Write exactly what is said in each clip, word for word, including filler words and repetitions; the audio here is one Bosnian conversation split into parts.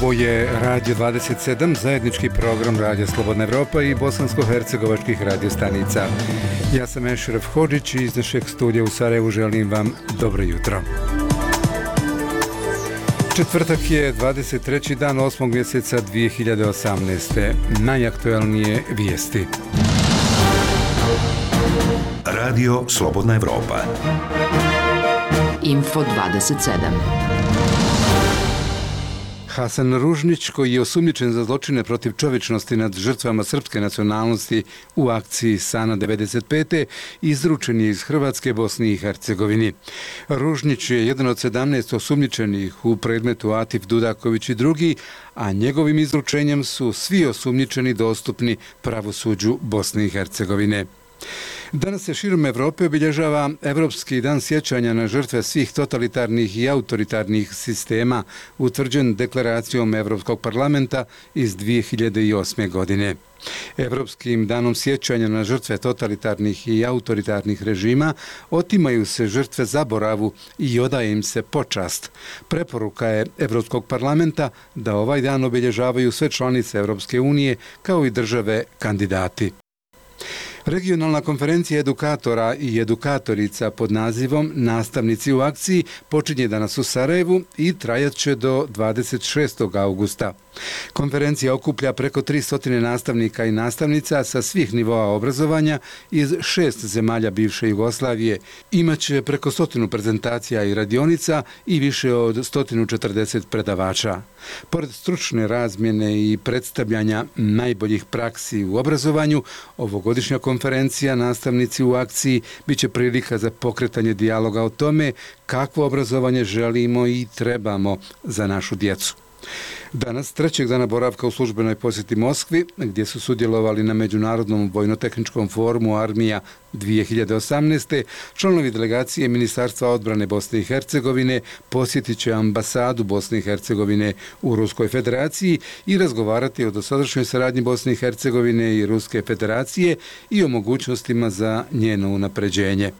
Ovo je Radio dvadeset sedam, zajednički program Radija Slobodna Evropa i bosansko-hercegovačkih radiostanica. Ja sam Ešref Hodžić i iz našeg studija u Sarajevu želim vam dobro jutro. Četvrtak je dvadeset treći dan osmog mjeseca dvije hiljade osamnaeste. Najaktuelnije vijesti. Radio Slobodna Evropa. Info dvadeset sedam. Hasan Ružnić, koji je osumnjičen za zločine protiv čovječnosti nad žrtvama srpske nacionalnosti u akciji Sana devedeset pete, izručen je iz Hrvatske, Bosni i Hercegovini. Ružnić je jedan od sedamnaest osumnjičenih u predmetu Atif Dudaković i drugi, a njegovim izručenjem su svi osumnjičeni dostupni pravosuđu Bosne i Hercegovine. Danas se širom Evrope obilježava Evropski dan sjećanja na žrtve svih totalitarnih i autoritarnih sistema, utvrđen deklaracijom Evropskog parlamenta iz dvije hiljade osme. godine. Evropskim danom sjećanja na žrtve totalitarnih i autoritarnih režima otimaju se žrtve zaboravu i odaje im se počast. Preporuka je Evropskog parlamenta da ovaj dan obilježavaju sve članice Evropske unije kao i države kandidati. Regionalna konferencija edukatora i edukatorica pod nazivom Nastavnici u akciji počinje danas u Sarajevu i trajat će do dvadeset šestog augusta. Konferencija okuplja preko tristo nastavnika i nastavnica sa svih nivoa obrazovanja iz šest zemalja bivše Jugoslavije. Imaće preko stotinu prezentacija i radionica i više od sto četrdeset predavača. Pored stručne razmjene i predstavljanja najboljih praksi u obrazovanju, ovogodišnja konferencija Nastavnici u akciji biće prilika za pokretanje dijaloga o tome kakvo obrazovanje želimo i trebamo za našu djecu. Danas, trećeg dana boravka u službenoj posjeti Moskvi, gdje su sudjelovali na Međunarodnom vojno-tehničkom forumu Armija dvije hiljade osamnaeste, članovi delegacije Ministarstva odbrane Bosne i Hercegovine posjetit će ambasadu Bosne i Hercegovine u Ruskoj federaciji i razgovarati o dosadašnjoj saradnji Bosne i Hercegovine i Ruske federacije i o mogućnostima za njeno unapređenje.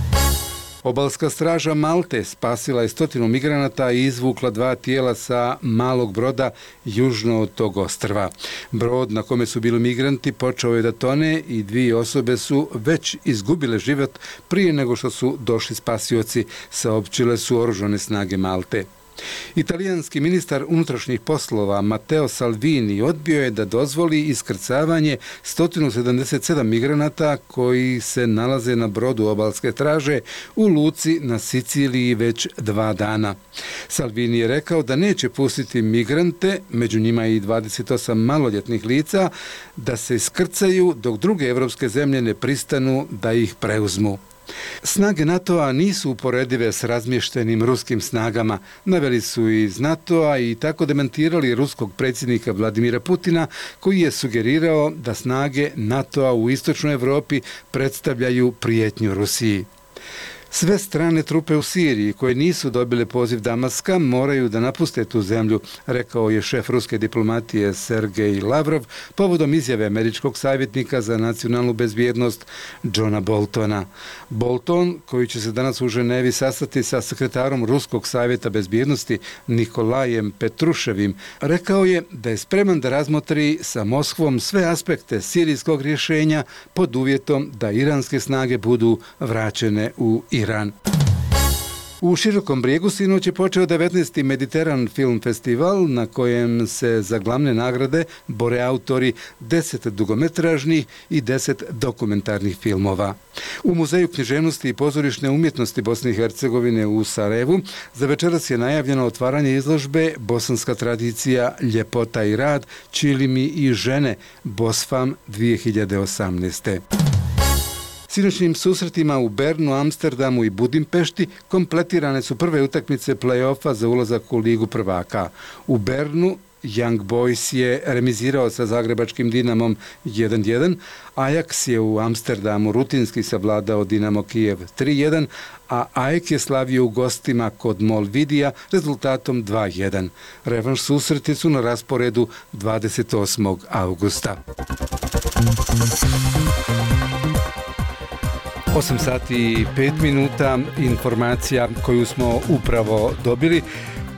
Obalska straža Malte spasila je stotinu migranata i izvukla dva tijela sa malog broda južno od tog ostrva. Brod na kome su bili migranti počeo je da tone i dvije osobe su već izgubile život prije nego što su došli spasioci, saopćile su oružane snage Malte. Italijanski ministar unutrašnjih poslova Matteo Salvini odbio je da dozvoli iskrcavanje sto sedamdeset sedam migranata koji se nalaze na brodu obalske straže u luci na Siciliji već dva dana. Salvini je rekao da neće pustiti migrante, među njima i dvadeset osam maloljetnih lica, da se iskrcaju dok druge evropske zemlje ne pristanu da ih preuzmu. Snage NATO-a nisu uporedive s razmještenim ruskim snagama, naveli su iz NATO-a i tako demantirali ruskog predsjednika Vladimira Putina, koji je sugerirao da snage NATO-a u istočnoj Evropi predstavljaju prijetnju Rusiji. Sve strane trupe u Siriji koje nisu dobile poziv Damaska moraju da napuste tu zemlju, rekao je šef ruske diplomatije Sergej Lavrov povodom izjave američkog savjetnika za nacionalnu bezbjednost Johna Boltona. Bolton, koji će se danas u Ženevi sastati sa sekretarom Ruskog savjeta bezbjednosti Nikolajem Petruševim, rekao je da je spreman da razmotri sa Moskvom sve aspekte sirijskog rješenja pod uvjetom da iranske snage budu vraćene u Iran. Iran. U Širokom Brijegu sinoć je počeo devetnaesti Mediteran film festival na kojem se za glavne nagrade bore autori deset dugometražnih i deset dokumentarnih filmova. U Muzeju književnosti i pozorišne umjetnosti Bosne i Hercegovine u Sarajevu za večeras je najavljeno otvaranje izložbe Bosanska tradicija, ljepota i rad, Čilimi i žene, Bosfam dvije hiljade osamnaeste. Sinoćnim susretima u Bernu, Amsterdamu i Budimpešti kompletirane su prve utakmice play-offa za ulazak u Ligu prvaka. U Bernu Young Boys je remizirao sa zagrebačkim Dinamom jedan jedan, Ajax je u Amsterdamu rutinski savladao Dinamo Kijev tri jedan, a A E K je slavio u gostima kod Molvidija rezultatom dva jedan. Revanš susreti su na rasporedu dvadeset osmog augusta. osam sati i pet minuta, informacija koju smo upravo dobili.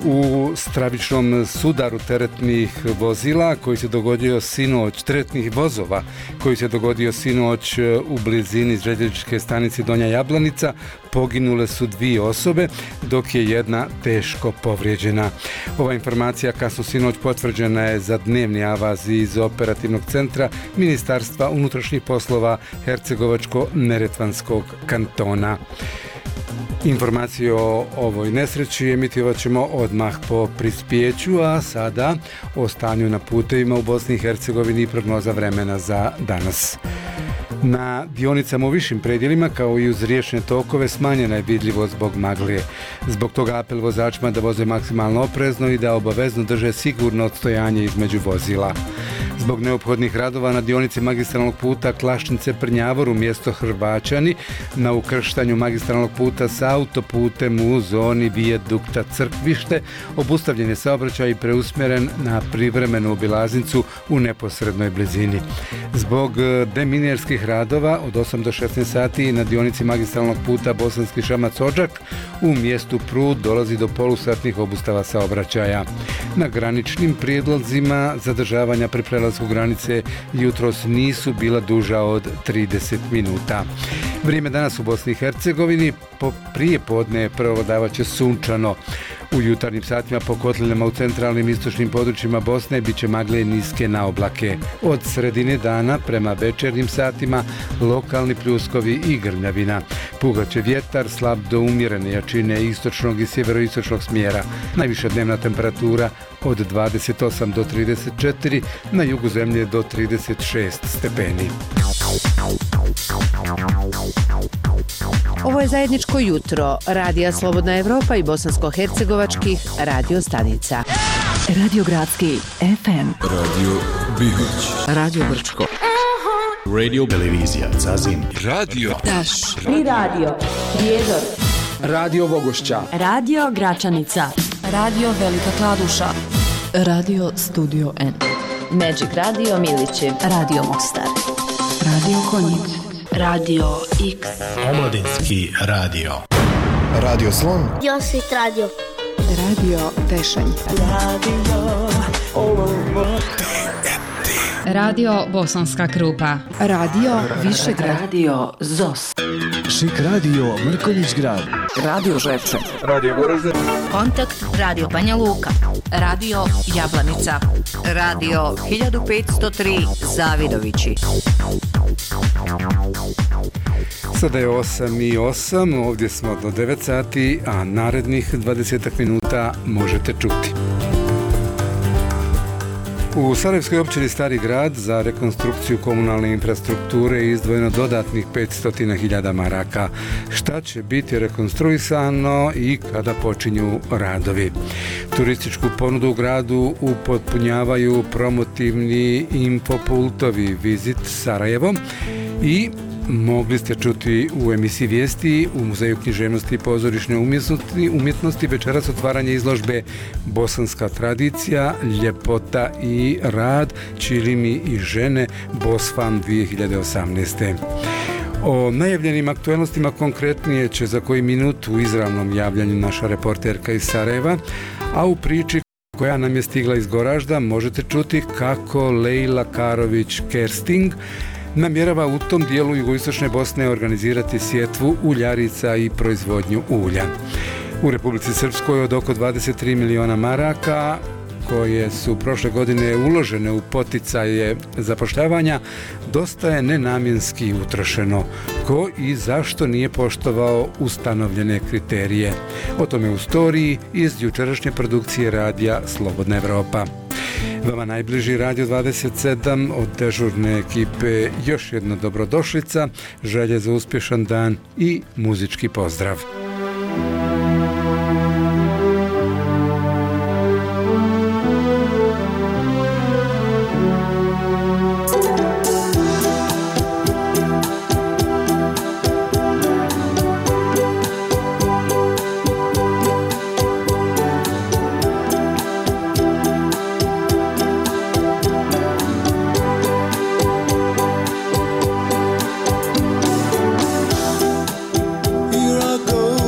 U stravičnom sudaru teretnih vozila koji se dogodio sinoć, teretnih vozova koji se dogodio sinoć u blizini željezničke stanice Donja Jablanica, poginule su dvije osobe, dok je jedna teško povrijeđena. Ova informacija kasno sinoć potvrđena je za dnevni avaz iz operativnog centra Ministarstva unutrašnjih poslova Hercegovačko-neretvanskog kantona. Informaciju o ovoj nesreći emitovat ćemo odmah po prispjeću, a sada o stanju na putevima u Bosni i Hercegovini i prognoza vremena za danas. Na dionicama u višim predjelima kao i uz riječne tokove smanjena je vidljivost zbog magle. Zbog toga apel vozačima da voze maksimalno oprezno i da obavezno drže sigurno odstojanje između vozila. Zbog neophodnih radova na dionici magistralnog puta Klašnice-Prnjavor u mjesto Hrvaćani na ukrštanju magistralnog puta sa autoputem u zoni vijadukta Crkvište obustavljen je saobraćaj i preusmjeren na privremenu obilaznicu u neposrednoj blizini. Zbog deminierskih radova od osam do šesnaest sati na dionici magistralnog puta Bosanski Šamac-Odžak u mjestu Prud dolazi do polusatnih obustava saobraćaja. Na graničnim prijedlozima zadržavanja pri prelasku granice jutros nisu bila duža od trideset minuta. Vrijeme danas u Bosni i Hercegovini po prije podne prevladavaće sunčano. U jutarnjim satima po kotlinama u centralnim istočnim područjima Bosne bit će magle niske na oblake. Od sredine dana prema večernjim satima lokalni pljuskovi i grmljavina. Puhaće vjetar slab do umjerene jačine istočnog i sjeveroistočnog smjera. Najviša dnevna temperatura od dvadeset osam do trideset četiri, na jugu zemlje do trideset šest stepeni. Ovo je zajedničko jutro Radija Slobodna Evropa i bosansko-hercegovačkih radio stanica. Radio Gradski F M, Radio Bihoć, Radio Brčko, Radio Televizija Zazin, Radio Daš, Tri radio, Prijedor, Radio Vogošća, Radio Gračanica, Radio Velika Kladuša, Radio Studio N, Magic Radio Milići, Radio Mostar, Radio Konjic, Radio X, Omladinski radio, Radio Slon, Josit Radio, Radio Tešanj, Radio Radio Bosanska Krupa, Radio Višegrad, Radio Zos, Šik radio Mrkonjić Grad, Radio Ževče, Radio Goražde, Kontakt Radio Banja Luka, Radio Jablanica, Radio hiljadu petsto tri Zavidovići. Sada je osam i osam, ovdje smo do devet sati, a narednih dvadeset minuta možete čuti. U Sarajevskoj općini Stari grad za rekonstrukciju komunalne infrastrukture je izdvojeno dodatnih petsto hiljada maraka. Šta će biti rekonstruisano i kada počinju radovi? Turističku ponudu u gradu upotpunjavaju promotivni infopultovi Vizit Sarajevo i mogli ste čuti u emisiji Vijesti u Muzeju književnosti i pozorišne umjetnosti, umjetnosti večeras otvaranje izložbe Bosanska tradicija, ljepota i rad, Čilimi i žene, Bosfam dvije hiljade osamnaeste. O najavljenim aktualnostima konkretnije će za koji minut u izravnom javljanju naša reporterka iz Sarajeva, a u priči koja nam je stigla iz Goražda možete čuti kako Lejla Karović Kersting namjerava u tom dijelu jugoistočne Bosne organizirati sjetvu uljarica i proizvodnju ulja. U Republici Srpskoj od oko dvadeset tri miliona maraka koje su prošle godine uložene u poticaje zapošljavanja, dosta je nenamjenski utrošeno. Ko i zašto nije poštovao ustanovljene kriterije? O tome u storiji iz jučerašnje produkcije radija Slobodna Evropa. Vama najbliži Radio dvadeset sedam od dežurne ekipe još jedna dobrodošlica, želje za uspješan dan i muzički pozdrav. Here I go.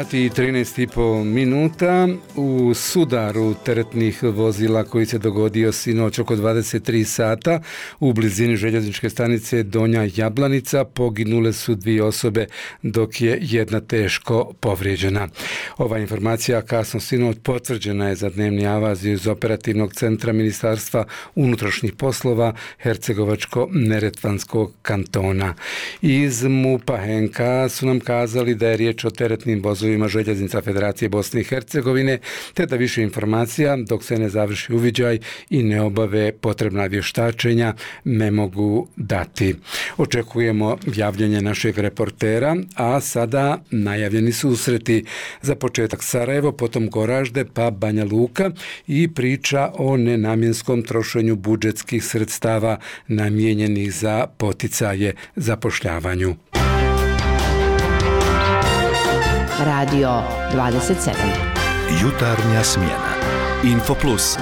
sati i trinaest i po minuta. U sudaru teretnih vozila koji se dogodio sinoć oko dvadeset tri sata u blizini željezničke stanice Donja Jablanica poginule su dvije osobe, dok je jedna teško povrijeđena. Ova informacija kasno sinoć potvrđena je za dnevni avaz iz operativnog centra Ministarstva unutrašnjih poslova Hercegovačko-neretvanskog kantona. Iz MUP-a H N K su nam kazali da je riječ o teretnim vozovima Željeznica Federacije Bosne i Hercegovine, te da više informacija, dok se ne završi uviđaj i ne obave potrebna vještačenja, ne mogu dati. Očekujemo javljanje našeg reportera, a sada najavljeni susreti. Za početak Sarajevo, potom Goražde, pa Banja Luka i priča o nenamjenskom trošenju budžetskih sredstava namijenjenih za poticaje zapošljavanju. Radio dvadeset sedam. Jutarnja smjena. Info Plus.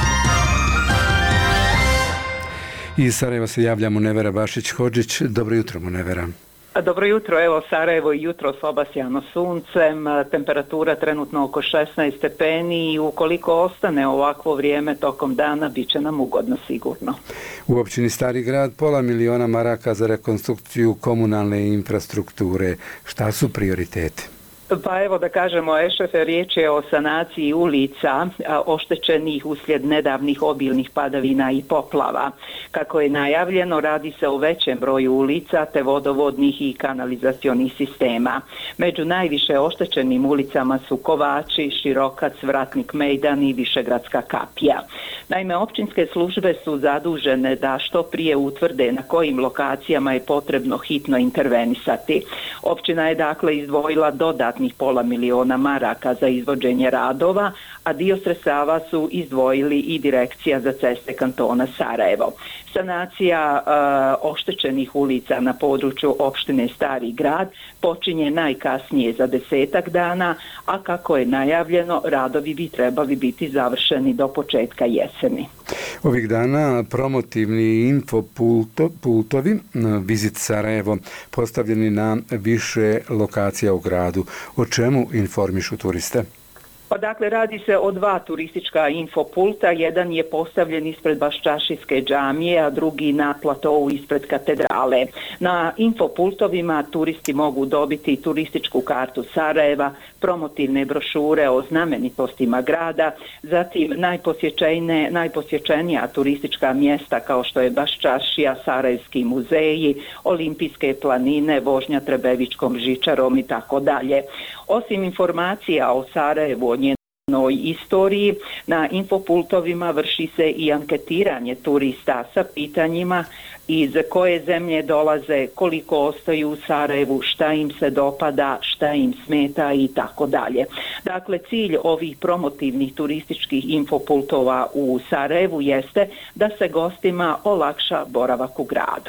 Iz Sarajeva se javlja Munevera Bašić-Hodžić. Dobro jutro, Munevera. Dobro jutro, evo Sarajevo i jutro s obasjano suncem, temperatura trenutno oko šesnaest stepeni i ukoliko ostane ovakvo vrijeme tokom dana, bit će nam ugodno sigurno. U općini Stari grad pola miliona maraka za rekonstrukciju komunalne infrastrukture. Šta su prioriteti? Pa evo da kažemo, Ešefe, riječ je o sanaciji ulica oštećenih uslijed nedavnih obilnih padavina i poplava. Kako je najavljeno, radi se o većem broju ulica te vodovodnih i kanalizacionih sistema. Među najviše oštećenim ulicama su Kovači, Širokac, Vratnik Mejdan i Višegradska kapija. Naime, općinske službe su zadužene da što prije utvrde na kojim lokacijama je potrebno hitno intervenisati. Općina je dakle izdvojila dodatnih pola miliona maraka za izvođenje radova, a dio sredstava su izdvojili i Direkcija za ceste kantona Sarajevo. Sanacija uh, oštećenih ulica na području opštine Stari grad počinje najkasnije za desetak dana, a kako je najavljeno, radovi bi trebali biti završeni do početka jeseni. Ovih dana promotivni infopultovi Vizit Sarajevo postavljeni na više lokacija u gradu. O čemu informišu turiste? Pa dakle, radi se o dva turistička infopulta. Jedan je postavljen ispred Baščašijske džamije, a drugi na platovu ispred katedrale. Na infopultovima turisti mogu dobiti turističku kartu Sarajeva, promotivne brošure o znamenitostima grada, zatim najposjećenije, najposjećenija turistička mjesta kao što je Baščašija, Sarajevski muzeji, Olimpijske planine, vožnja Trebevičkom žičarom i tako dalje. Osim informacija o Sarajevu, o njenoj istoriji, na infopultovima vrši se i anketiranje turista sa pitanjima iz koje zemlje dolaze, koliko ostaju u Sarajevu, šta im se dopada, šta im smeta i tako dalje. Dakle, cilj ovih promotivnih turističkih infopultova u Sarajevu jeste da se gostima olakša boravak u gradu.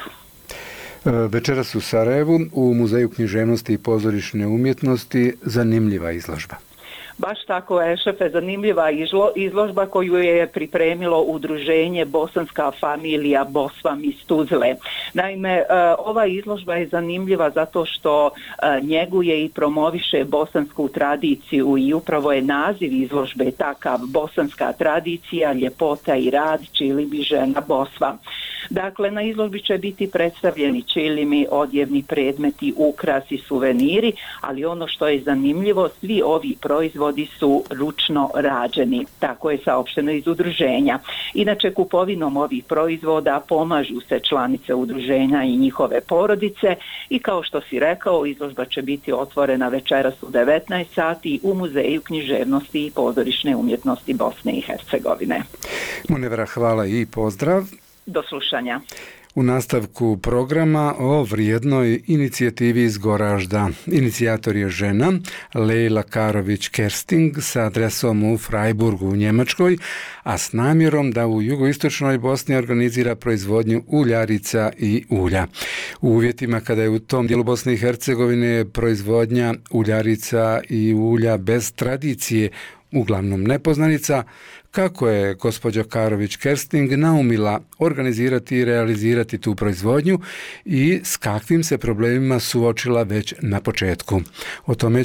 Večeras u Sarajevu u Muzeju književnosti i pozorišne umjetnosti zanimljiva izložba. Baš tako, Ešefe, zanimljiva izložba koju je pripremilo udruženje Bosanska familija Bosvam iz Tuzle. Naime, ova izložba je zanimljiva zato što njeguje i promoviše bosansku tradiciju i upravo je naziv izložbe takav: bosanska tradicija, ljepota i rad, čilibi žena Bosva. Dakle, na izložbi će biti predstavljeni čilimi, odjevni predmeti, ukrasi, suveniri, ali ono što je zanimljivo, svi ovi proizvodi su ručno rađeni, tako je saopšteno iz udruženja. Inače, kupovinom ovih proizvoda pomažu se članice udruženja i njihove porodice i kao što si rekao, izložba će biti otvorena večeras u devetnaest sati u Muzeju književnosti i pozorišne umjetnosti Bosne i Hercegovine. Munevera, hvala i pozdrav. Do slušanja. U nastavku programa o vrijednoj inicijativi iz Goražda. Inicijator je žena Lejla Karović-Kersting sa adresom u Freiburgu u Njemačkoj, a s namjerom da u jugoistočnoj Bosni organizira proizvodnju uljarica i ulja. U uvjetima kada je u tom dijelu Bosne i Hercegovine proizvodnja uljarica i ulja bez tradicije, uglavnom nepoznanica, kako je gospođa Karović-Kersting naumila organizirati i realizirati tu proizvodnju i s kakvim se problemima suočila već na početku. O tome će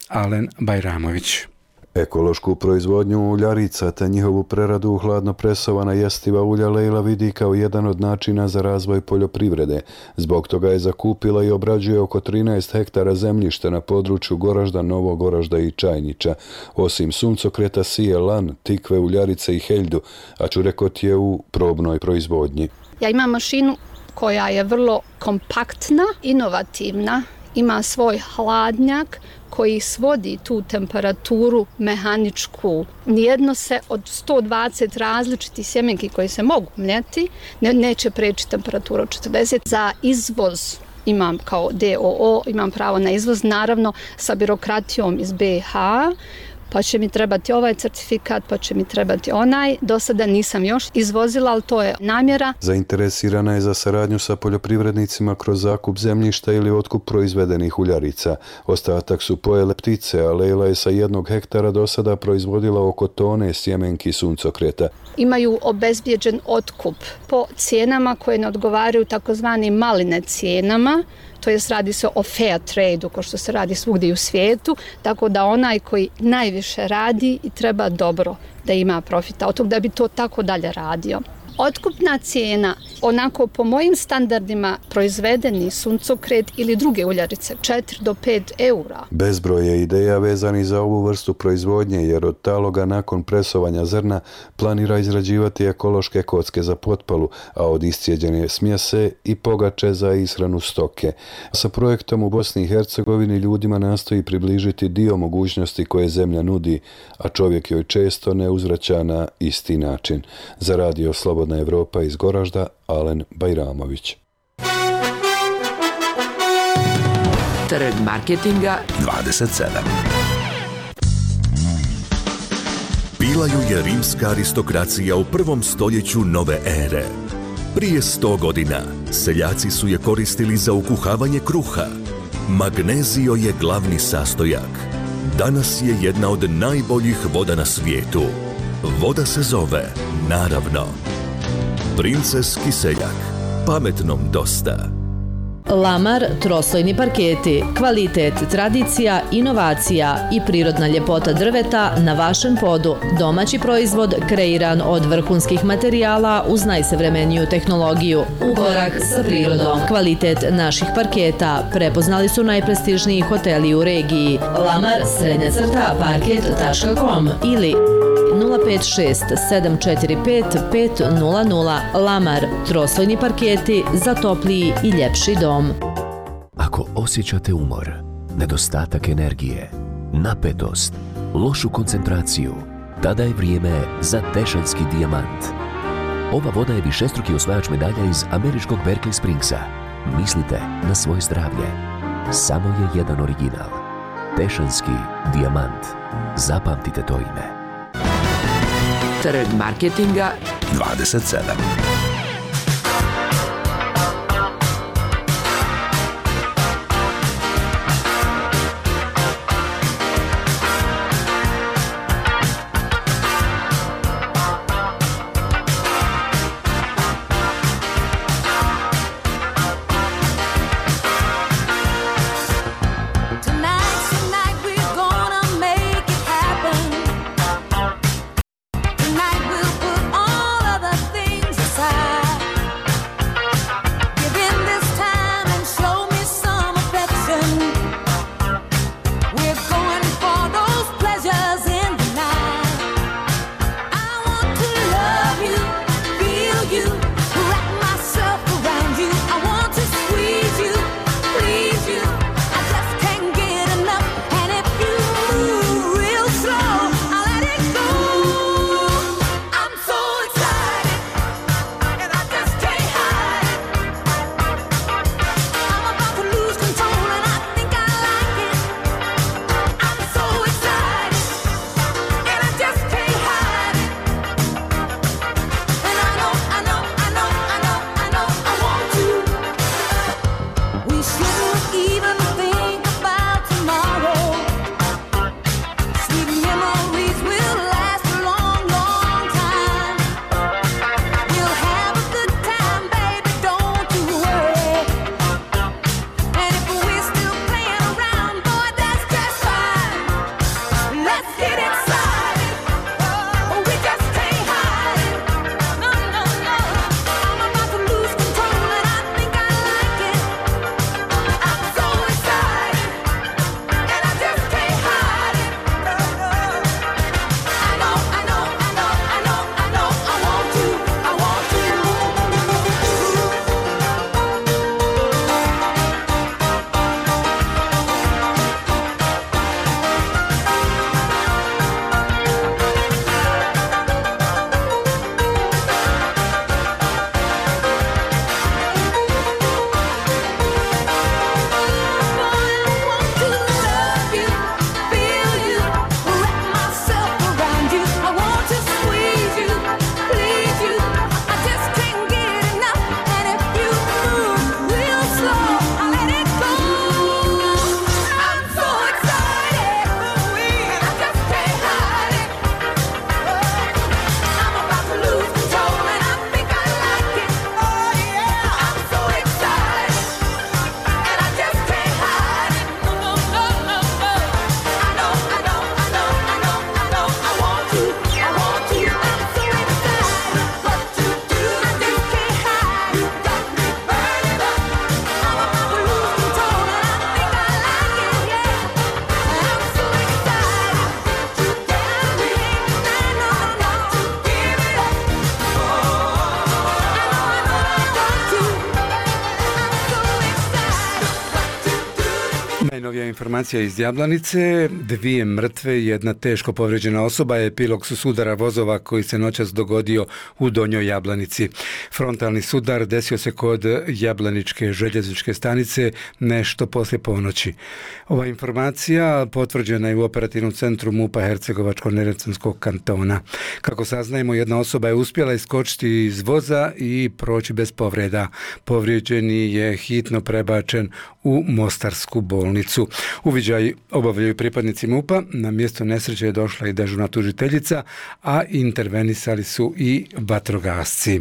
Alen Bajramović. Ekološku proizvodnju uljarica te njihovu preradu u hladno presovana jestiva ulja Lejla vidi kao jedan od načina za razvoj poljoprivrede. Zbog toga je zakupila i obrađuje oko trinaest hektara zemljišta na području Goražda, Novog Goražda i Čajnića. Osim suncokreta sije lan, tikve, uljarice i heljdu, a čurekot je u probnoj proizvodnji. Ja imam mašinu koja je vrlo kompaktna, inovativna, ima svoj hladnjak koji svodi tu temperaturu mehaničku. Nijedno se od sto dvadeset različitih sjemenki koji se mogu mljeti ne, neće preći temperaturu od četrdeset. Za izvoz imam kao D O O, imam pravo na izvoz, naravno sa birokratijom iz B iH, pa će mi trebati ovaj certifikat, pa će mi trebati onaj. Do sada nisam još izvozila, ali to je namjera. Zainteresirana je za saradnju sa poljoprivrednicima kroz zakup zemljišta ili otkup proizvedenih uljarica. Ostatak su pojele ptice, a Lejla je sa jednog hektara do sada proizvodila oko tone sjemenki suncokreta. Imaju obezbijeđen otkup po cijenama koje ne odgovaraju takozvanim maline cijenama, to jest radi se o fair trade-u, kao što se radi svugdje u svijetu, tako da onaj koji najviše radi i treba dobro da ima profita od toga da bi to tako dalje radio. Otkupna cijena, onako po mojim standardima proizvedeni suncokret ili druge uljarice, četiri do pet eura. Bezbroj je ideja vezani za ovu vrstu proizvodnje, jer od taloga nakon presovanja zrna planira izrađivati ekološke kocke za potpalu, a od iscijeđene smjese i pogače za ishranu stoke. Sa projektom u Bosni i Hercegovini ljudima nastoji približiti dio mogućnosti koje zemlja nudi, a čovjek joj često ne uzvraća na isti način. Za Radio Slobodna Evropa iz Goražda, Alen Bajramović. Trg marketinga dvadeset sedam. Bila ju je rimska aristokracija u prvom stoljeću nove ere. Prije sto godina seljaci su je koristili za ukuhavanje kruha. Magnezio je glavni sastojak. Danas je jedna od najboljih voda na svijetu. Voda se zove, naravno, Princeski seljak. Pametnom dosta. Lamar troslojni parketi, kvalitet, tradicija, inovacija i prirodna ljepota drveta na vašem podu. Domaći proizvod kreiran od vrhunskih materijala uz najsavremeniju tehnologiju. U korak sa prirodom. Kvalitet naših parketa prepoznali su najprestižniji hoteli u regiji. Lamar srednja crta parket tačka com ili nula pet šest sedam četiri pet pet nula nula. Lamar, troslojni parketi za topliji i ljepši dom. Ako osjećate umor, nedostatak energije, napetost, lošu koncentraciju, tada je vrijeme za Tešanski dijamant. Ova voda je višestruki osvajač medalja iz američkog Berkeley Springsa. Mislite na svoje zdravlje. Samo je jedan original. Tešanski dijamant. Zapamtite to ime. Trg marketinga dvadeset sedam. Tonight we'll put all other things aside. Najnovija informacija iz Jablanice, dvije mrtve i jedna teško povrijeđena osoba je epilog su sudara vozova koji se noćas dogodio u Donjoj Jablanici. Frontalni sudar desio se kod Jablaničke željezničke stanice nešto poslije ponoći. Ova informacija potvrđena je u operativnom centru MUP-a Hercegovačko-neretvanskog kantona. Kako saznajemo, jedna osoba je uspjela iskočiti iz voza i proći bez povreda. Povrijeđeni je hitno prebačen u Mostarsku bolnicu. Uviđaj obavljaju pripadnici MUP-a, na mjesto nesreće je došla i dežurna tužiteljica, a intervenisali su i vatrogasci.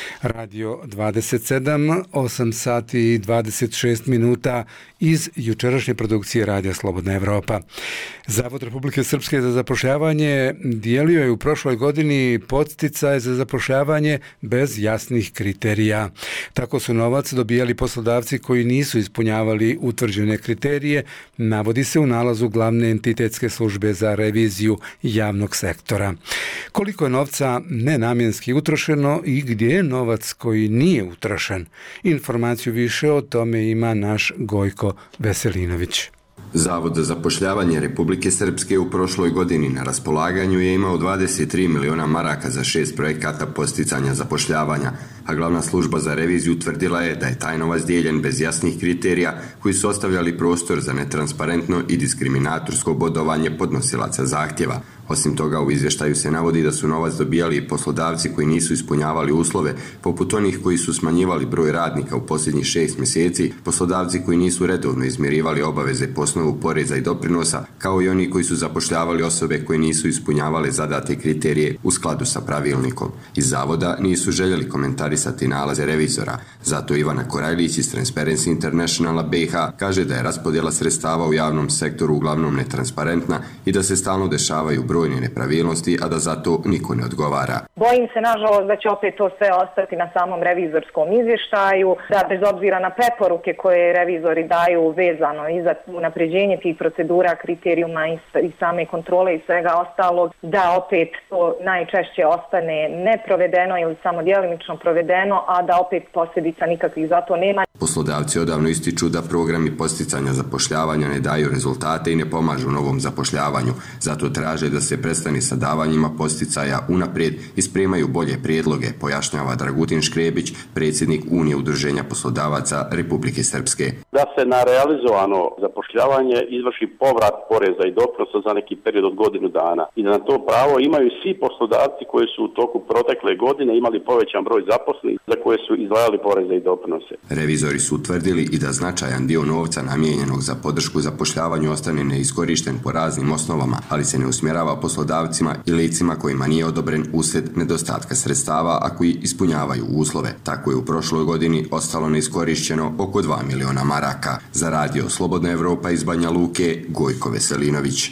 Radio dvadeset sedam, osam sati i dvadeset šest minuta iz jučerašnje produkcije Radija Slobodna Evropa. Zavod Republike Srpske za zapošljavanje dijelio je u prošloj godini podsticaje za zapošljavanje bez jasnih kriterija. Tako su novac dobijali poslodavci koji nisu ispunjavali utvrđene kriterije, navodi se u nalazu glavne entitetske službe za reviziju javnog sektora. Koliko je novca nenamjenski utrošeno i gdje je novac koji nije utrošen? Informaciju više o tome ima naš Gojko Veselinović. Zavod za zapošljavanje Republike Srpske u prošloj godini na raspolaganju je imao dvadeset tri miliona maraka za šest projekata posticanja zapošljavanja, a glavna služba za reviziju utvrdila je da je taj novac dijeljen bez jasnih kriterija koji su ostavljali prostor za netransparentno i diskriminatorsko bodovanje podnosilaca zahtjeva. Osim toga, u izvještaju se navodi da su novac dobijali i poslodavci koji nisu ispunjavali uslove, poput onih koji su smanjivali broj radnika u posljednjih šest mjeseci, poslodavci koji nisu redovno izmirivali obaveze po osnovu poreza i doprinosa, kao i oni koji su zapošljavali osobe koje nisu ispunjavale zadate kriterije u skladu sa pravilnikom. Iz zavoda nisu željeli komentarisati nalaze revizora, zato Ivana Korajlić iz Transparency Internationala B iH kaže da je raspodjela sredstava u javnom sektoru uglavnom netransparentna i da se stalno dešavaju brojne nepravilnosti, a da zato niko ne odgovara. Bojim se, nažalost, da će opet to sve ostati na samom revizorskom izvještaju, da bez obzira na preporuke koje revizori daju vezano i za unapređenje tih procedura, kriterijuma i same kontrole i svega ostalog, da opet to najčešće ostane neprovedeno ili samo djelimično provedeno, a da opet posljedica nikakvih za to nema. Poslodavci odavno ističu da programi posticanja zapošljavanja ne daju rezultate i ne pomažu novom zapošljavanju, zato traže da se prestane sa davanjima posticaja unaprijed i spremaju bolje prijedloge, pojašnjava Dragutin Škrebić, predsjednik Unije udruženja poslodavaca Republike Srpske. Da se na realizovano zapošljavanje izvrši povrat poreza i doprinosa za neki period od godinu dana i da na to pravo imaju svi poslodavci koji su u toku protekle godine imali povećan broj zaposlenih za koje su izdvajali poreze i doprinose. Revizori su utvrdili i da značajan dio novca namijenjenog za podršku zapošljavanju ostane neiskorišten po raznim osnovama, ali se ne usmjerava poslodavcima i licima kojima nije odobren uslijed nedostatka sredstava, a koji ispunjavaju uslove. Tako je u prošloj godini ostalo neiskorišćeno oko dva miliona maraka. Za Radio Slobodna Evropa iz Banja Luke, Gojko Veselinović.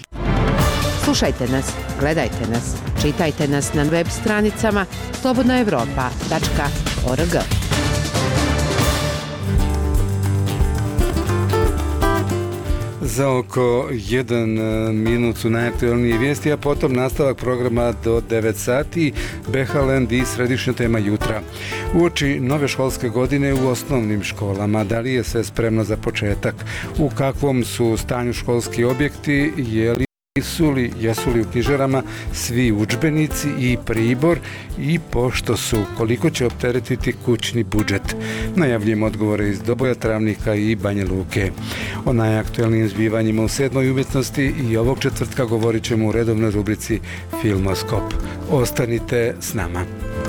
Slušajte nas, gledajte nas, čitajte nas na web stranicama slobodna evropa tačka org. Za oko jedan minut su najaktualnije vijesti, a potom nastavak programa do devet sati, Behaland i središnja tema jutra. Uoči nove školske godine u osnovnim školama, da li je sve spremno za početak? U kakvom su stanju školski objekti? Je li Su li, jesu li u knjižarama svi udžbenici i pribor i pošto su, koliko će opteretiti kućni budžet? Najavljujemo odgovore iz Doboja, Travnika i Banja Luke. O najaktualnijim zbivanjima u sedmoj umjetnosti i ovog četvrtka govorit ćemo u redovnoj rubrici Filmoskop. Ostanite s nama.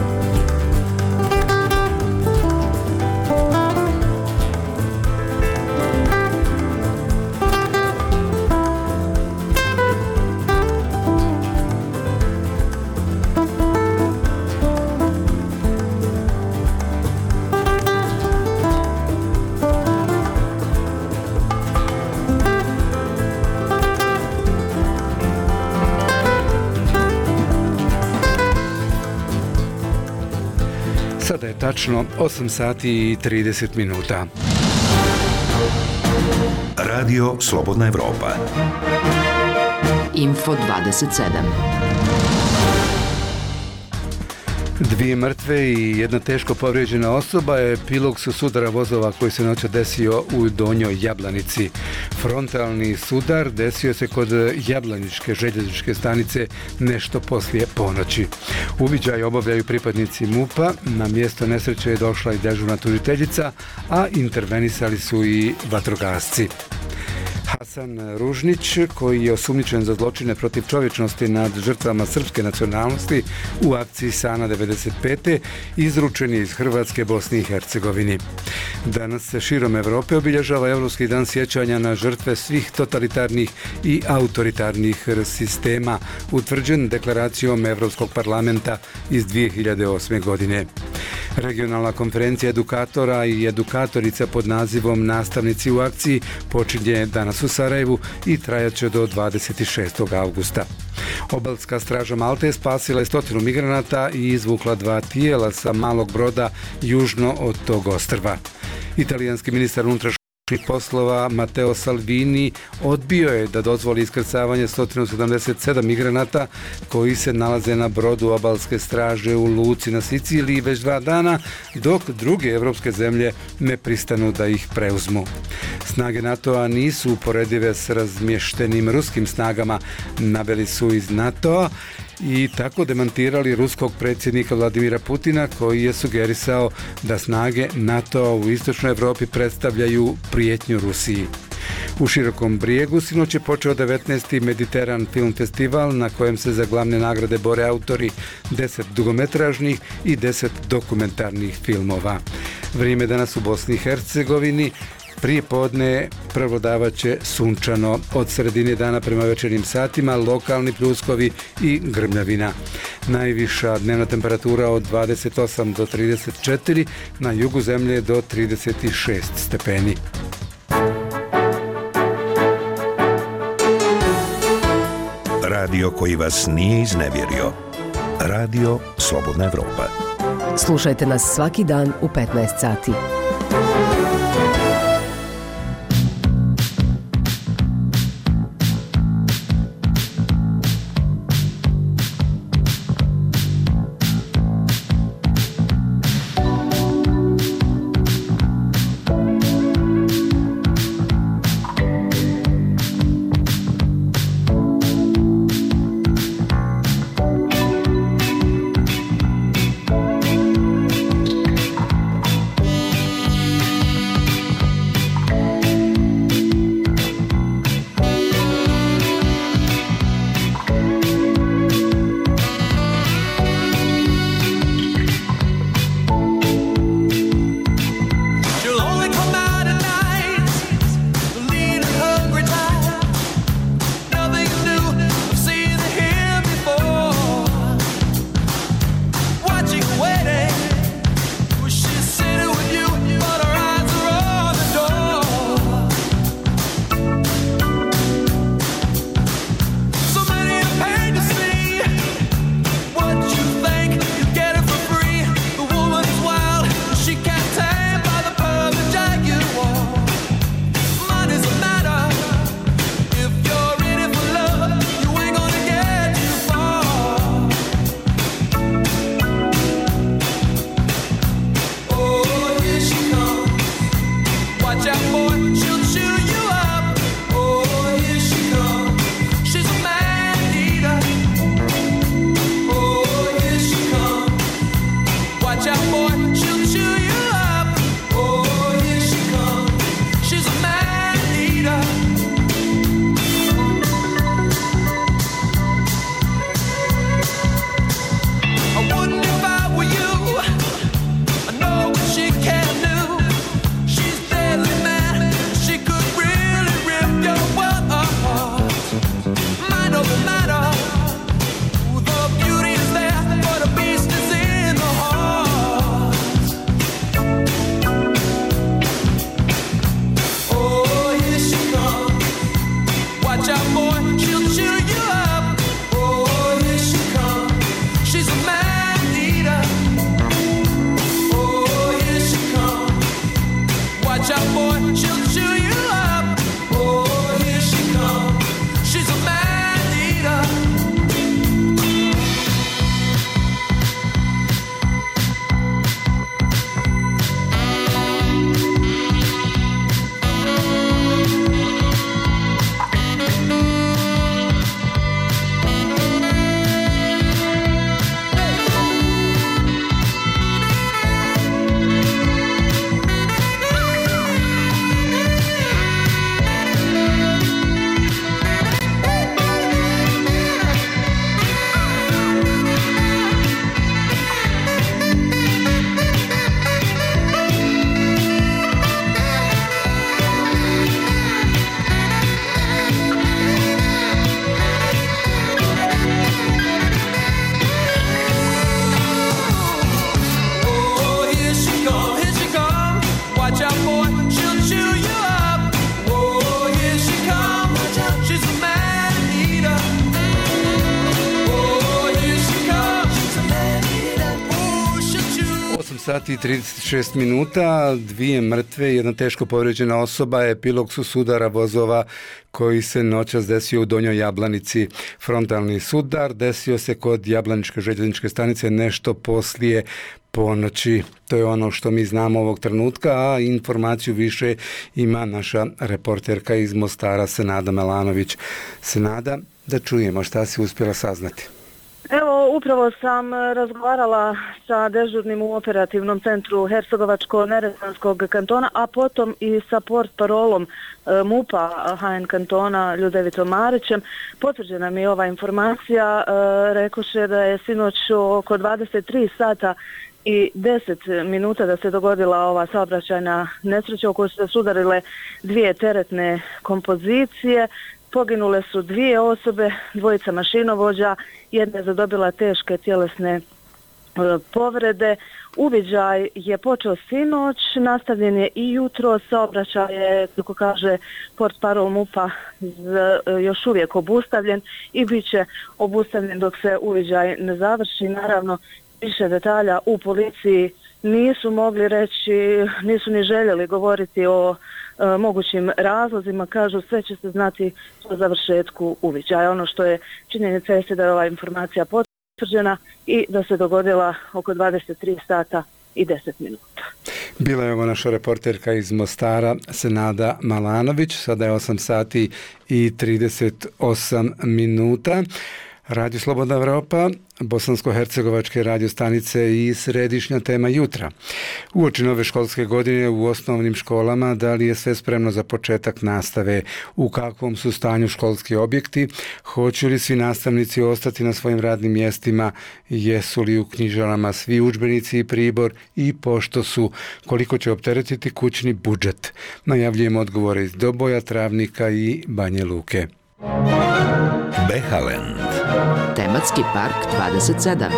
Sada je tačno osam sati i trideset minuta. Radio Slobodna Evropa. Info dvadeset sedam. Dvije mrtve i jedna teško povrijeđena osoba je epilog su sudara vozova koji se noća desio u Donjoj Jablanici. Frontalni sudar desio se kod Jablaničke željezničke stanice nešto poslije ponoći. Uviđaj obavljaju pripadnici MUP-a, na mjesto nesreće je došla i dežurna tužiteljica, a intervenisali su i vatrogasci. Hasan Ružnić, koji je osumnjičen za zločine protiv čovječnosti nad žrtvama srpske nacionalnosti u akciji Sana devedeset pete izručen je iz Hrvatske, Bosni i Hercegovini. Danas se širom Europe obilježava Europski dan sjećanja na žrtve svih totalitarnih i autoritarnih sistema, utvrđen deklaracijom Europskog parlamenta iz dvije hiljade osme. godine. Regionalna konferencija edukatora i edukatorica pod nazivom Nastavnici u akciji počinje danas u Sarajevu i trajaće do dvadeset šestog augusta. Obalska straža Malte spasila je stotinu migranata i izvukla dva tijela sa malog broda južno od tog ostrva. Italijanski ministar unutrašnjih poslova Matteo Salvini odbio je da dozvoli iskrcavanje sto sedamdeset sedam migranata koji se nalaze na brodu obalske straže u luci na Siciliji već dva dana, dok druge evropske zemlje ne pristanu da ih preuzmu. Snage NATO-a nisu uporedive s razmještenim ruskim snagama, naveli su iz NATO-a i tako demantirali ruskog predsjednika Vladimira Putina, koji je sugerisao da snage NATO-a u istočnoj Europi predstavljaju prijetnju Rusiji. U Širokom Brijegu sinoć je počeo devetnaesti Mediteran film festival na kojem se za glavne nagrade bore autori deset dugometražnih i deset dokumentarnih filmova. Vrijeme danas u Bosni i Hercegovini prije podne prevladavat će sunčano, od sredine dana prema večernjim satima lokalni pljuskovi i grmljavina. Najviša dnevna temperatura od dvadeset osam do trideset četiri, na jugu zemlje do trideset šest stepeni. Radio koji vas nije iznevjerio. Radio Slobodna Evropa. Slušajte nas svaki dan u petnaest sati. sati i trideset šest minuta, dvije mrtve, jedna teško povređena osoba, epilog su sudara vozova koji se noćas desio u Donjoj Jablanici. Frontalni sudar desio se kod Jablaničke željezničke stanice nešto poslije ponoći. To je ono što mi znamo ovog trenutka, a informaciju više ima naša reporterka iz Mostara, Senada Melanović. Senada, da čujemo šta si uspjela saznati. Evo, upravo sam razgovarala sa dežurnim u operativnom centru Hercegovačko-Neretvanskog kantona, a potom i sa portparolom MUP-a H N kantona Ljudevitom Marićem. Potvrđena mi je ova informacija, rekoše da je sinoć oko dvadeset tri sata i deset minuta da se dogodila ova saobraćajna nesreća u kojoj su se sudarile dvije teretne kompozicije. Poginule su dvije osobe, dvojica mašinovođa, jedna je zadobila teške tjelesne e, povrede. Uviđaj je počeo sinoć, nastavljen je i jutro, saobraćaj je, kako kaže portparol MUP-a, još uvijek obustavljen i bit će obustavljen dok se uviđaj ne završi. Naravno, više detalja u policiji nisu mogli reći, nisu ni željeli govoriti o e, mogućim razlozima, kažu sve će se znati po završetku uviđaja. Ono što je činjenica jeste da je ova informacija potvrđena i da se dogodila oko dvadeset tri sata i deset minuta. Bila je ovo naša reporterka iz Mostara, Senada Malanović. Sada je osam sati i trideset osam minuta. Radio Slobodna Evropa, bosansko-hercegovačke radio stanice i središnja tema jutra. Uoči nove školske godine u osnovnim školama, da li je sve spremno za početak nastave, u kakvom su stanju školski objekti, hoće li svi nastavnici ostati na svojim radnim mjestima, jesu li u knjižarama svi udžbenici i pribor i pošto su, koliko će opteretiti kućni budžet. Najavljujemo odgovore iz Doboja, Travnika i Banje Luke. Behalend. Tematski park dvadeset sedam.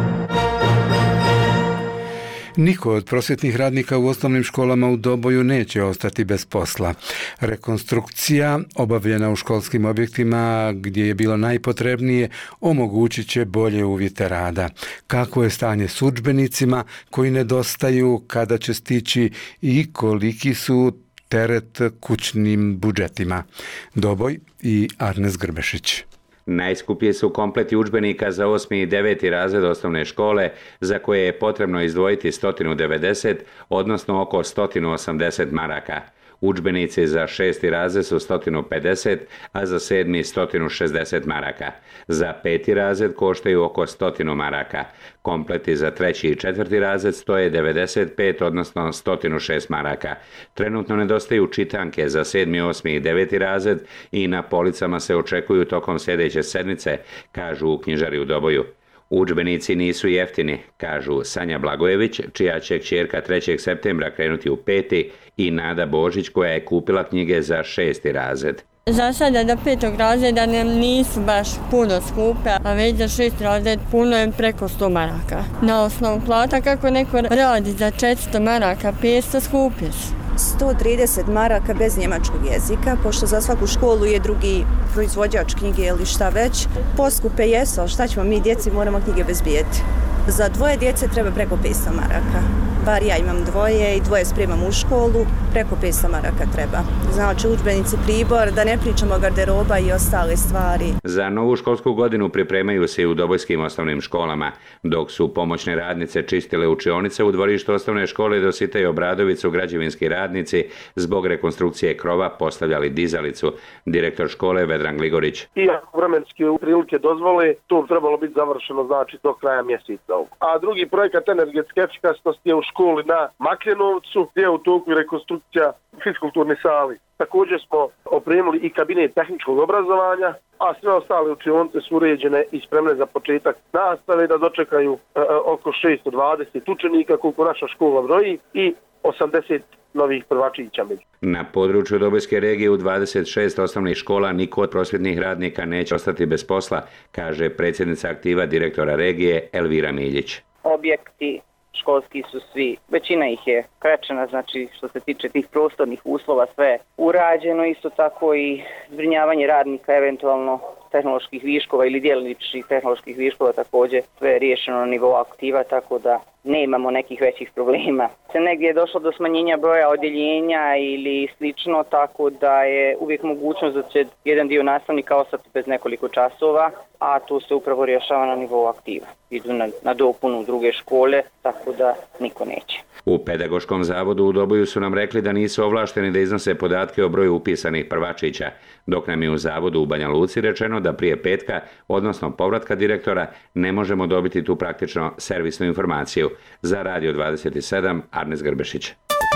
Niko od prosvjetnih radnika u osnovnim školama u Doboju neće ostati bez posla. Rekonstrukcija obavljena u školskim objektima gdje je bilo najpotrebnije omogućit će bolje uvjete rada. Kakvo je stanje s udžbenicima koji nedostaju, kada će stići i koliki su teret kućnim budžetima. Doboj i Arnes Grbešić. Najskuplji su kompleti udžbenika za osmi i deveti razred osnovne škole, za koje je potrebno izdvojiti sto devedeset, odnosno oko sto osamdeset maraka. Udžbenici za šesti razred su sto pedeset, a za sedmi sto šezdeset maraka. Za peti razred koštaju oko sto maraka. Kompleti za treći i četvrti razred stoje devedeset pet, odnosno sto šest maraka. Trenutno nedostaju čitanke za sedmi, osmi i deveti razred i na policama se očekuju tokom sljedeće sedmice, kažu u knjižari u Doboju. Udžbenici nisu jeftini, kažu Sanja Blagojević, čija će kćerka trećeg septembra krenuti u peti, i Nada Božić, koja je kupila knjige za šesti razred. Za sada do petog razreda nam nisu baš puno skupe, a već za šesti razred puno je preko sto maraka. Na osnovu plata kako neko radi za četiristo maraka, petsto skupi su. sto trideset maraka bez njemačkog jezika, pošto za svaku školu je drugi proizvođač knjige ili šta već. Poskupe jesu, ali šta ćemo mi djeci, moramo knjige bezbijeti. Za dvoje djece treba preko petsto maraka. Bar ja imam dvoje i dvoje spremam u školu, preko petsto maraka treba. Znači udžbenici, pribor, da ne pričamo garderoba i ostale stvari. Za novu školsku godinu pripremaju se i u dobojskim osnovnim školama, dok su pomoćne radnice čistile učionice u dvorištu osnovne škole Dosita i Obradovicu, građevinski radnici zbog rekonstrukcije krova postavljali dizalicu. Direktor škole Vedran Gligorić. I ako vremenske prilike dozvole, to bi trebalo biti završeno znači do kraja mjeseca. A drugi projekat energetske efikasnosti je u školi na Makljenovcu, gdje je u toku rekonstrukcija fiskulturne sali. Također smo opremili i kabinet tehničkog obrazovanja, a sve ostale učionice su uređene i spremne za početak nastave da dočekaju e, oko šesto dvadeset učenika koliko naša škola broji i osamdeset novih prvačića. Na području Dobojske regije u dvadeset šest osnovnih škola niko od prosvjetnih radnika neće ostati bez posla, kaže predsjednica aktiva direktora regije Elvira Miljić. Objekti školski su svi, većina ih je krečena, znači što se tiče tih prostornih uslova sve urađeno, isto tako i zbrinjavanje radnika eventualno tehnoloških viškova ili djelomičnih tehnoloških viškova također sve je riješeno na nivou aktiva, tako da nemamo nekih većih problema. Se negdje je došlo do smanjenja broja odjeljenja ili slično, tako da je uvijek mogućnost da će jedan dio nastavnika ostati bez nekoliko časova, a to se upravo rješava na nivou aktiva. Idu na, na dopunu druge škole, tako da niko neće. U Pedagoškom zavodu u Doboju su nam rekli da nisu ovlašteni da iznose podatke o broju upisanih prvačića, dok nam je u zavodu u Banja Luci rečeno da prije petka, odnosno povratka direktora, ne možemo dobiti tu praktično servisnu informaciju. Za Radio dvadeset sedam, Arnes Grbešić.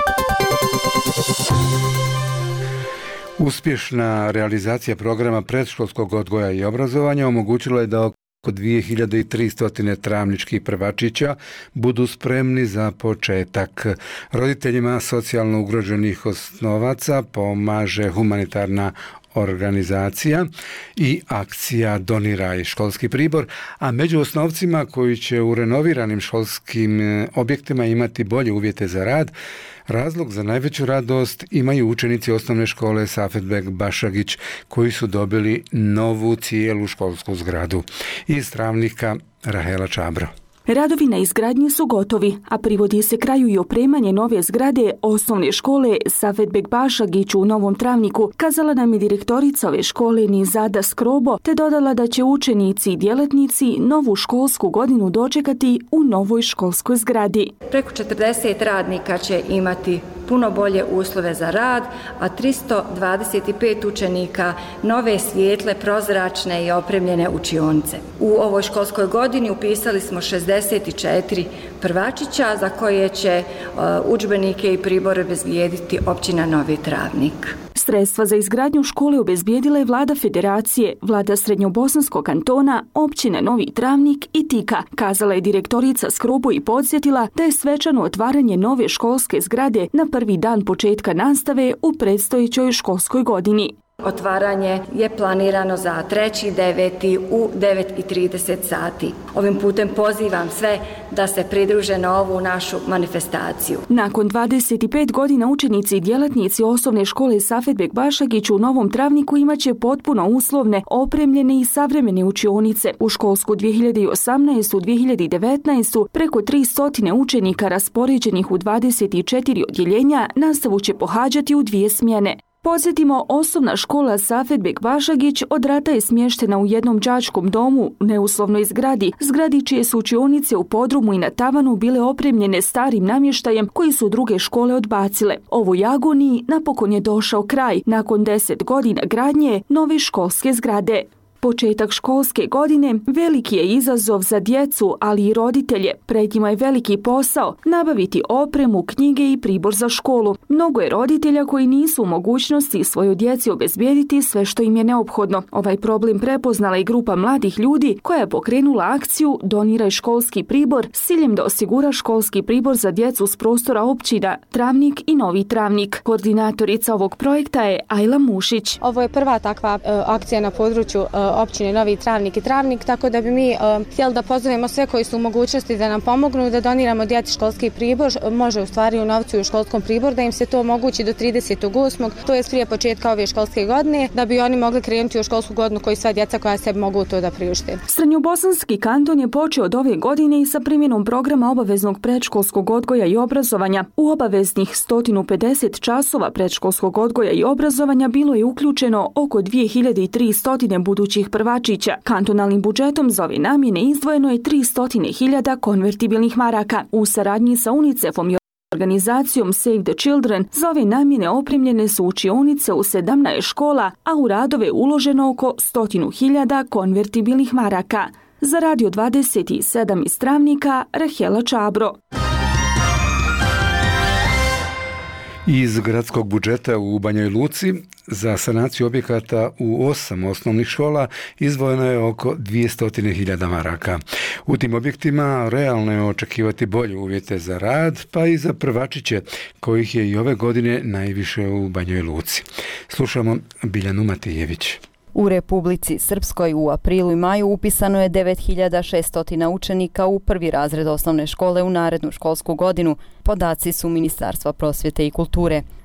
Uspješna realizacija programa predškolskog odgoja i obrazovanja omogućilo je da oko dvije hiljade tristo travničkih prvačića budu spremni za početak. Roditeljima socijalno ugroženih osnovaca pomaže humanitarna organizacija i akcija Doniraj školski pribor, a među osnovcima koji će u renoviranim školskim objektima imati bolje uvjete za rad, razlog za najveću radost imaju učenici osnovne škole Safetbek Bašagić koji su dobili novu cijelu školsku zgradu. Iz Travnika Rahela Čabro. Radovi na izgradnji su gotovi, a privodi se kraju i opremanje nove zgrade osnovne škole Safetbek Bašagić u Novom Travniku, kazala nam je direktorica ove škole Nizada Skrobo, te dodala da će učenici i djelatnici novu školsku godinu dočekati u novoj školskoj zgradi. Preko četrdeset radnika će imati puno bolje uslove za rad, a tristo dvadeset pet učenika nove svijetle, prozračne i opremljene učionice. U ovoj školskoj godini upisali smo šezdeset četiri prvačića za koje će uh, udžbenike i pribore obezbijediti općina Novi Travnik. Sredstva za izgradnju škole obezbijedila je vlada Federacije, vlada Srednjobosanskog kantona, općine Novi Travnik i Tika, kazala je direktorica Skrobo i podsjetila da je svečano otvaranje nove školske zgrade na prvi dan početka nastave u predstojećoj školskoj godini. Otvaranje je planirano za treći deveti u devet i trideset sati. Ovim putem pozivam sve da se pridruže na ovu našu manifestaciju. Nakon dvadeset pet godina učenici i djelatnici osnovne škole Safetbek Bašagić u Novom Travniku imaće potpuno uslovne, opremljene i savremene učionice. U školsku dvije hiljade osamnaestu dvije hiljade devetnaestu preko tristo učenika raspoređenih u dvadeset četiri odjeljenja nastavu će pohađati u dvije smjene. Podsjetimo, osnovna škola Safetbek Bašagić od rata je smještena u jednom đačkom domu, neuslovnoj zgradi, zgradi čije su učionice u podrumu i na tavanu bile opremljene starim namještajem koji su druge škole odbacile. Ovoj agoniji napokon je došao kraj nakon deset godina gradnje nove školske zgrade. Početak školske godine veliki je izazov za djecu, ali i roditelje. Pred njima je veliki posao nabaviti opremu, knjige i pribor za školu. Mnogo je roditelja koji nisu u mogućnosti svojoj djeci obezbijediti sve što im je neophodno. Ovaj problem prepoznala i grupa mladih ljudi koja je pokrenula akciju Doniraj školski pribor s ciljem da osigura školski pribor za djecu s prostora općina Travnik i Novi Travnik. Koordinatorica ovog projekta je Ajla Mušić. Ovo je prva takva uh, akcija na području uh, općine Novi Travnik i Travnik, tako da bi mi uh, htjeli da pozovemo sve koji su u mogućnosti da nam pomognu da doniramo djeci školski pribor, može u stvari u novcu i u školskom priboru, da im se to omogući do tridesetog osmog to je prije početka ove školske godine, da bi oni mogli krenuti u školsku godinu koji sva djeca koja se mogu to da priušte. Srednjobosanski kanton je počeo od ove godine i sa primjenom programa obaveznog predškolskog odgoja i obrazovanja. U obaveznih sto pedeset časova predškolskog odgoja i obrazovanja bilo je uključeno oko dvije hiljade tristo budućih prvačića. Kantonalnim budžetom za ove namjene izdvojeno je tristo hiljada konvertibilnih maraka. U saradnji sa UNICEF-om i organizacijom Save the Children za ove namjene opremljene su učionice u sedamnaest škola, a u radove uloženo oko sto hiljada konvertibilnih maraka. Za Radio dvadeset sedam iz Travnika, Rahela Čabro. Iz gradskog budžeta u Banjoj Luci za sanaciju objekata u osam osnovnih škola izdvojeno je oko dvjesto hiljada maraka. U tim objektima realno je očekivati bolje uvjete za rad, pa i za prvačiće, kojih je i ove godine najviše u Banjoj Luci. Slušamo Biljanu Matijević. U Republici Srpskoj u aprilu i maju upisano je devet hiljada šesto učenika u prvi razred osnovne škole u narednu školsku godinu. Podaci su Ministarstva prosvjete i kulture.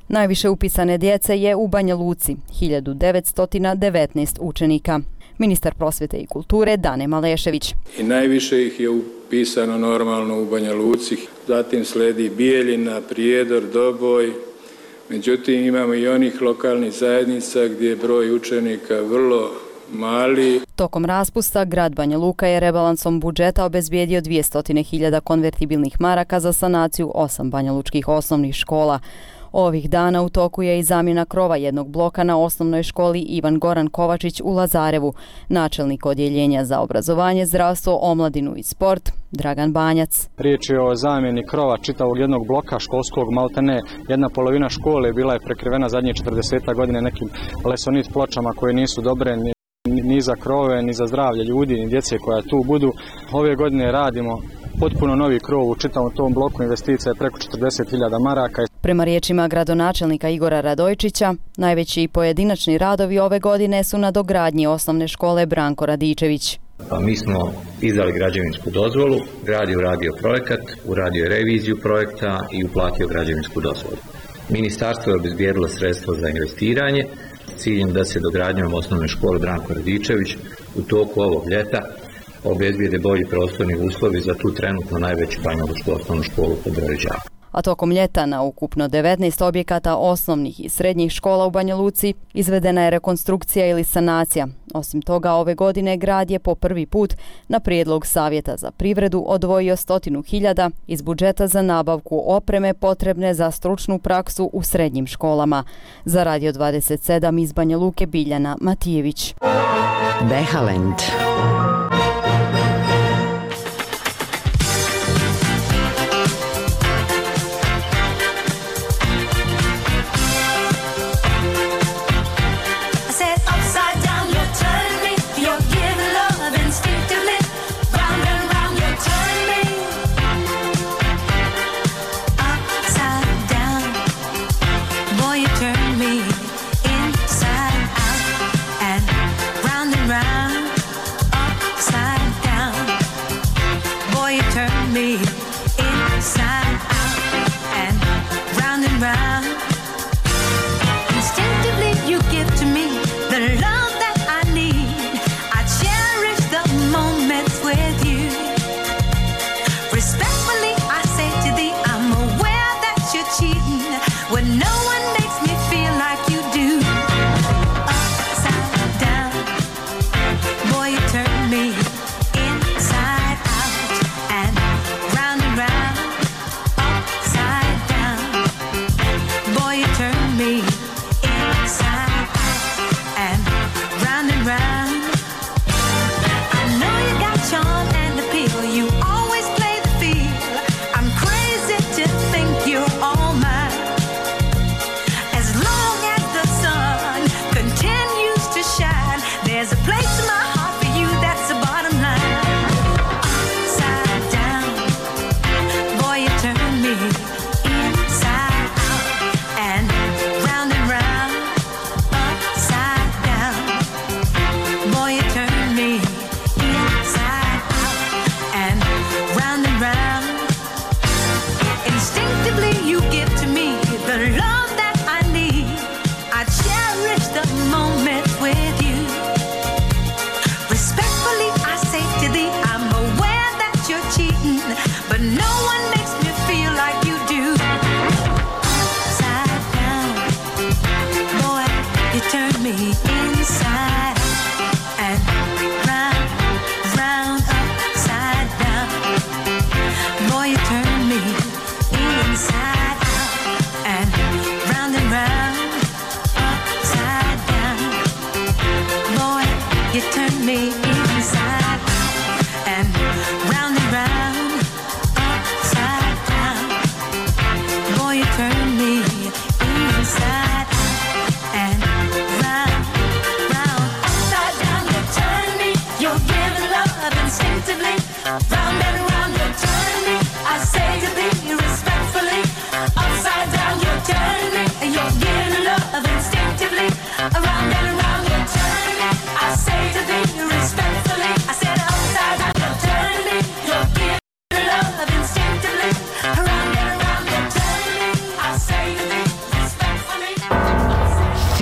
Najviše upisane djece je u Banja Luci, hiljadu devetsto devetnaest učenika. Ministar prosvjete i kulture Dane Malešević. I najviše ih je upisano normalno u Banja Luci, zatim sledi Bijeljina, Prijedor, Doboj. Međutim, imamo i onih lokalnih zajednica gdje je broj učenika vrlo mali. Tokom raspusta, grad Banja Luka je rebalansom budžeta obezbijedio dvjesto hiljada konvertibilnih maraka za sanaciju osam banjalučkih osnovnih škola. Ovih dana u toku je i zamjena krova jednog bloka na osnovnoj školi Ivan Goran Kovačić u Lazarevu. Načelnik odjeljenja za obrazovanje, zdravstvo, omladinu i sport Dragan Banjac. Riječ je o zamjeni krova čitavog jednog bloka školskog, maltene jedna polovina škole bila je prekrivena zadnje četrdeset godine nekim lesonit pločama koje nisu dobre ni, ni za krove, ni za zdravlje ljudi, ni djece koja tu budu. Ove godine radimo potpuno novi krov u čitavom tom bloku, investicija je preko četrdeset hiljada maraka. Prema riječima gradonačelnika Igora Radojčića, najveći pojedinačni radovi ove godine su na dogradnji osnovne škole Branko Radičević. Pa mi smo izdali građevinsku dozvolu, grad je uradio projekat, uradio je reviziju projekta i uplatio građevinsku dozvolu. Ministarstvo je obezbijedilo sredstvo za investiranje s ciljem da se dogradnjom osnovne škole Branko Radičević u toku ovog ljeta obezbijede bolji prostorni uslovi za tu trenutno najveću banjalučku osnovnu školu po broju đaka. A tokom ljeta na ukupno devetnaest objekata osnovnih i srednjih škola u Banja Luci izvedena je rekonstrukcija ili sanacija. Osim toga, ove godine grad je po prvi put na prijedlog Savjeta za privredu odvojio stotinu hiljada iz budžeta za nabavku opreme potrebne za stručnu praksu u srednjim školama. Za Radio dvadeset sedam iz Banja Luke Biljana Matijević. Behalend.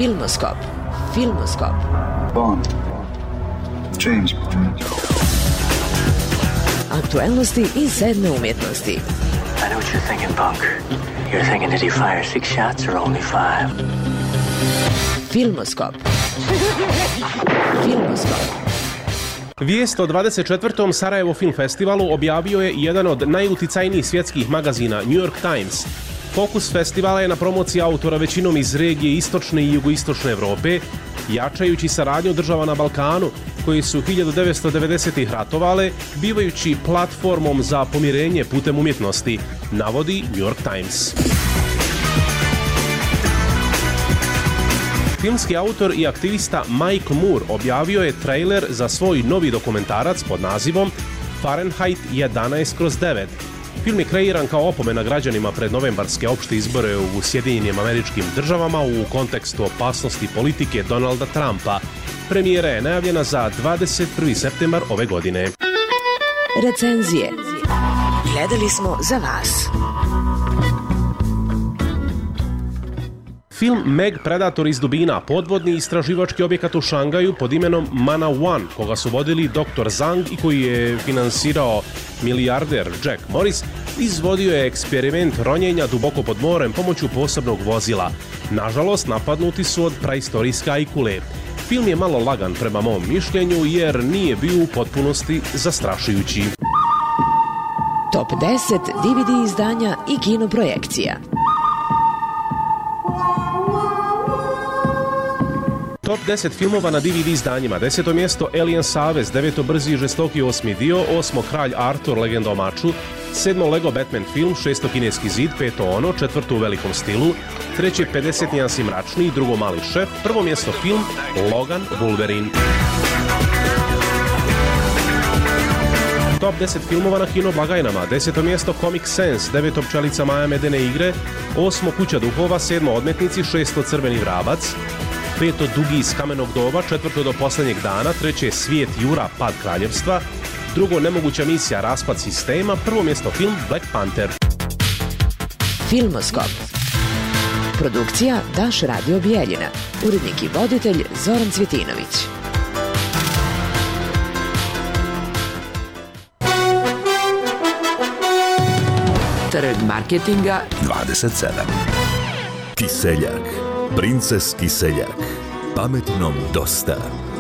Filmoskop. Filmoskop. Bond. James Bond. Aktuelnosti iz sedme umjetnosti. I know what you're thinking, punk. You're thinking did he fire six shots or only five? Filmoskop. Filmoskop. Vijest o dvadeset četvrtom Sarajevo Film Festivalu objavio je jedan od najuticajnijih svjetskih magazina, New York Times. Fokus festivala je na promociji autora većinom iz regije istočne i jugoistočne Evrope, jačajući saradnju država na Balkanu, koji su hiljadu devetsto devedesetih ratovale, bivajući platformom za pomirenje putem umjetnosti, navodi New York Times. Filmski autor i aktivista Mike Moore objavio je trailer za svoj novi dokumentarac pod nazivom Fahrenheit jedanaest kroz devet. Film je kreiran kao opomena građanima pred novembarske opšte izbore u Sjedinjenim Američkim Državama u kontekstu opasnosti politike Donalda Trumpa. Premijera je najavljena za dvadeset prvi septembar ove godine. Recenzije. Gledali smo za vas. Film Meg Predator iz dubina, podvodni istraživački objekat u Šangaju pod imenom Mana One, koga su vodili doktor Zhang i koji je finansirao milijarder Jack Morris, izvodio je eksperiment ronjenja duboko pod morem pomoću posebnog vozila. Nažalost, napadnuti su od praistorijske ajkule. Film je malo lagan prema mom mišljenju jer nije bio u potpunosti zastrašujući. Top deset D V D izdanja i kinoprojekcija. Top deset filmova na D V D izdanjima. Deseto mjesto Alien Savez, deveto Brzi i žestoki osmi dio, osmo Kralj Artur, legenda o maču, sedmo Lego Batman film, šesto Kineski zid, peto Ono, četvrto U velikom stilu, treće pedeset nijansi mračniji, drugo Mali šef, prvo mjesto film Logan Wolverine. Top deset filmova na kino blagajnama. Deseto mjesto Comic Sans, deveto Pčelica Maja Medene igre, osmo Kuća duhova, sedmo Odmetnici, šesto Crveni vrabac, peto Dugi iz kamenog doba, četvrto Do posljednjeg dana, treće Svijet Jura, pad kraljevstva, drugo Nemoguća misija, raspad sistema, prvo mjesto film Black Panther. Filmoskop. Produkcija Daš Radio Bijeljina. Urednik i voditelj Zoran Cvjetinović. Trg marketinga dvadeset sedam. Kiseljak. Princes Kiseljak. Pametnom dosta.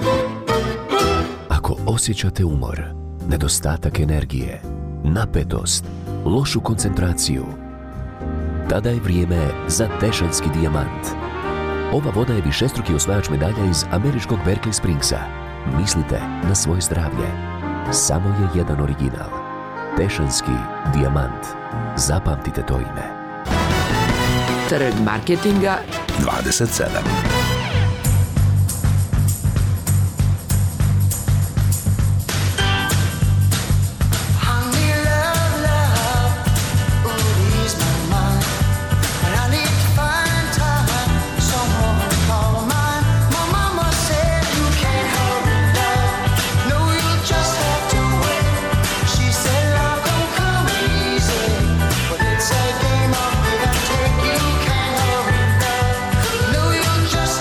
Ako osjećate umor, nedostatak energije, napetost, lošu koncentraciju, tada je vrijeme za Tešanski dijamant. Ova voda je višestruki osvajač medalja iz američkog Berkeley Springsa. Mislite na svoje zdravlje. Samo je jedan original. Tešanski dijamant. Zapamtite to ime. Trg marketinga dvadeset sedam. Just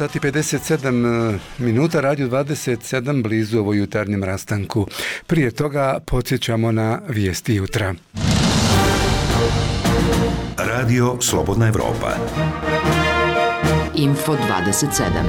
sati pedeset sedam minuta, Radio dvadeset sedam blizu ovoj jutarnjem rastanku. Prije toga podsjećamo na vijesti jutra. Radio Slobodna Evropa. Info dvadeset sedam.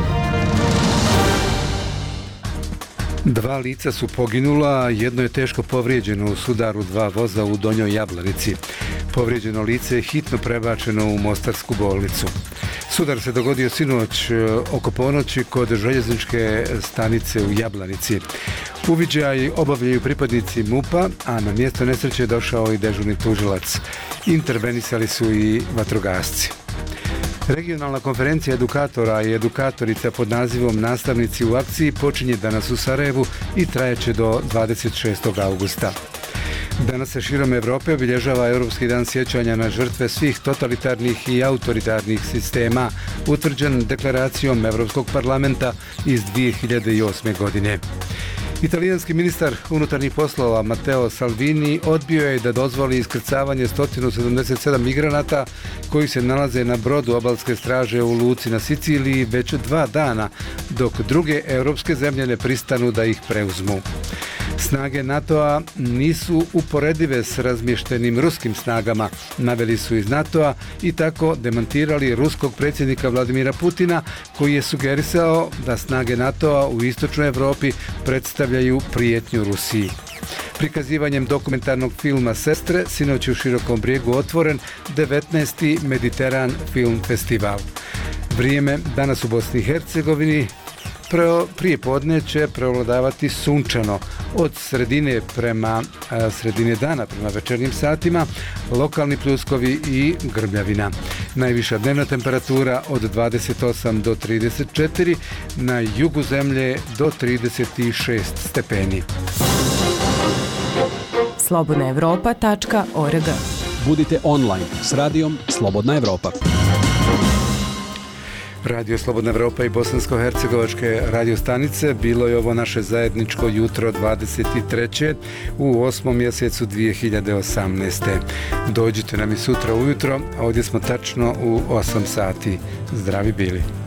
Dva lica su poginula, jedno je teško povrijeđeno u sudaru dva voza u Donjoj Jablanici. Povrijeđeno lice je hitno prebačeno u Mostarsku bolnicu. Sudar se dogodio sinoć oko ponoći kod željezničke stanice u Jablanici. Uviđaj obavljaju pripadnici MUP-a, a na mjesto nesreće je došao i dežurni tužilac. Intervenisali su i vatrogasci. Regionalna konferencija edukatora i edukatorica pod nazivom Nastavnici u akciji počinje danas u Sarajevu i trajeće do dvadeset šestog augusta. Danas se širom Evrope obilježava Europski dan sjećanja na žrtve svih totalitarnih i autoritarnih sistema, utvrđen deklaracijom Europskog parlamenta iz dvije hiljade osme. godine. Italijanski ministar unutarnjih poslova Matteo Salvini odbio je da dozvoli iskrcavanje sto sedamdeset sedam migranata koji se nalaze na brodu obalske straže u luci na Siciliji već dva dana, dok druge europske zemlje ne pristanu da ih preuzmu. Snage NATO-a nisu uporedive s razmještenim ruskim snagama, naveli su iz NATO-a i tako demantirali ruskog predsjednika Vladimira Putina, koji je sugerisao da snage NATO-a u istočnoj Europi predstavljaju prijetnju Rusiji. Prikazivanjem dokumentarnog filma Sestre, sinoć u Širokom Brijegu otvoren devetnaesti Mediteran Film Festival. Vrijeme danas u Bosni i Hercegovini prije podne će prevladavati sunčano. Od sredine prema a, sredine dana prema večernjim satima lokalni pljuskovi i grmljavina. Najviša dnevna temperatura od dvadeset osam do trideset četiri, na jugu zemlje do trideset šest stepeni. slobodna evropa tačka org. Budite online s radijom Slobodna Evropa. Radio Slobodna Evropa i bosansko-hercegovačke radio stanice, bilo je ovo naše zajedničko jutro dvadeset treće u osmom mjesecu dvije hiljade osamnaeste. Dođite nam i sutra ujutro, ovdje smo tačno u osam sati. Zdravi bili.